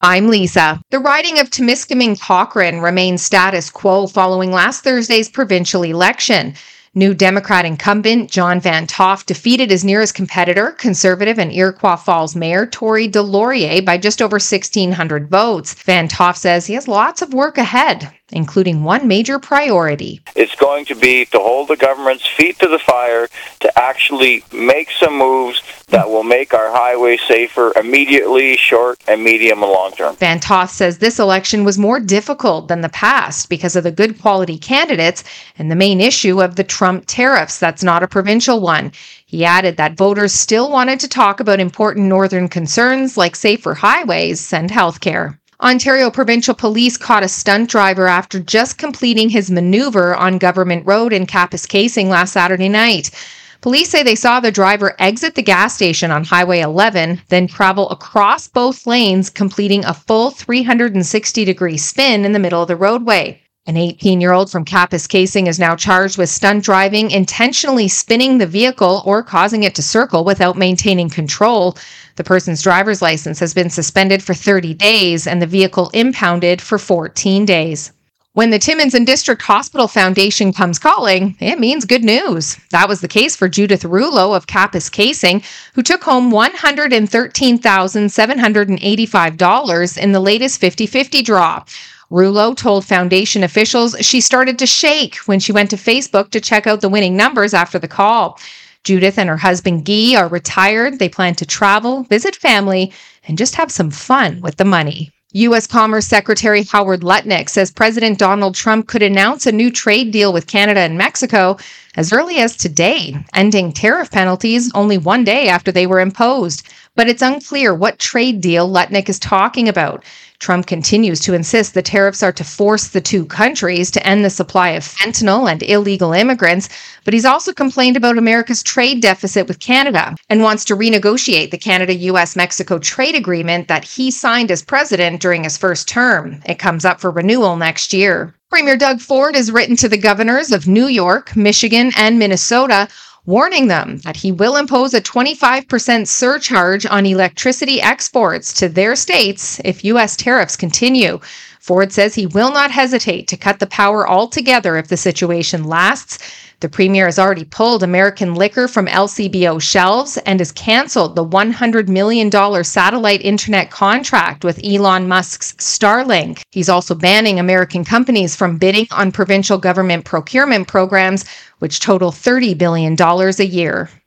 I'm Lisa. The riding of Timiskaming Cochrane remains status quo following last Thursday's provincial election. New Democrat incumbent John Van Toff defeated his nearest competitor, Conservative and Iroquois Falls Mayor Tory Deslauriers, by just over 1,600 votes. Van Toff says he has lots of work ahead, including one major priority. It's going to be to hold the government's feet to the fire, to actually make some moves that will make our highways safer immediately, short and medium and long term. Van Toff says this election was more difficult than the past because of the good quality candidates and the main issue of the Trump tariffs. That's not a provincial one. He added that voters still wanted to talk about important northern concerns like safer highways and healthcare. Ontario Provincial Police caught a stunt driver after just completing his maneuver on Government Road in Kapuskasing last Saturday night. Police say they saw the driver exit the gas station on Highway 11, then travel across both lanes, completing a full 360-degree spin in the middle of the roadway. An 18-year-old from Kapuskasing is now charged with stunt driving, intentionally spinning the vehicle or causing it to circle without maintaining control. The person's driver's license has been suspended for 30 days and the vehicle impounded for 14 days. When the Timmins and District Hospital Foundation comes calling, it means good news. That was the case for Judith Rouleau of Kapuskasing, who took home $113,785 in the latest 50-50 draw. Rouleau told foundation officials she started to shake when she went to Facebook to check out the winning numbers after the call. Judith and her husband Guy are retired. They plan to travel, visit family, and just have some fun with the money. U.S. Commerce Secretary Howard Lutnick says President Donald Trump could announce a new trade deal with Canada and Mexico as early as today, ending tariff penalties only one day after they were imposed. But it's unclear what trade deal Lutnick is talking about. Trump continues to insist the tariffs are to force the two countries to end the supply of fentanyl and illegal immigrants, but he's also complained about America's trade deficit with Canada and wants to renegotiate the Canada-US-Mexico trade agreement that he signed as president during his first term. It comes up for renewal next year. Premier Doug Ford has written to the governors of New York, Michigan, and Minnesota, warning them that he will impose a 25% surcharge on electricity exports to their states if U.S. tariffs continue. Ford says he will not hesitate to cut the power altogether if the situation lasts. The premier has already pulled American liquor from LCBO shelves and has canceled the $100 million satellite internet contract with Elon Musk's Starlink. He's also banning American companies from bidding on provincial government procurement programs, which total $30 billion a year.